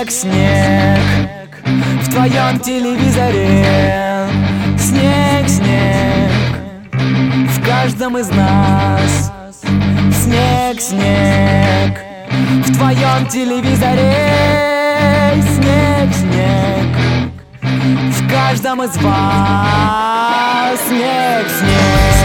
Снег, снег в твоем телевизоре. Снег, снег в каждом из нас. Снег, снег в твоем телевизоре. Снег, снег в каждом из вас. Снег, снег.